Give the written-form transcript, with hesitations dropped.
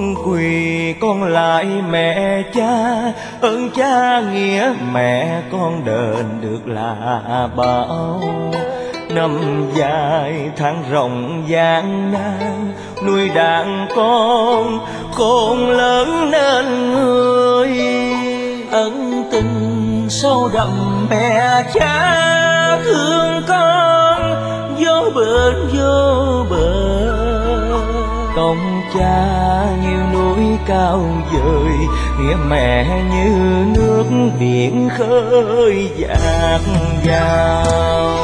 xuống quỳ con lại mẹ cha, ơn cha nghĩa mẹ con đền được là bao. Năm dài tháng rộng gian nan, nuôi đàn con khôn lớn nên người. Ân tình sâu đậm mẹ cha thương con, vô bờ vô bờ. Công cha như núi cao vời, nghĩa mẹ như nước biển khơi dạt dào.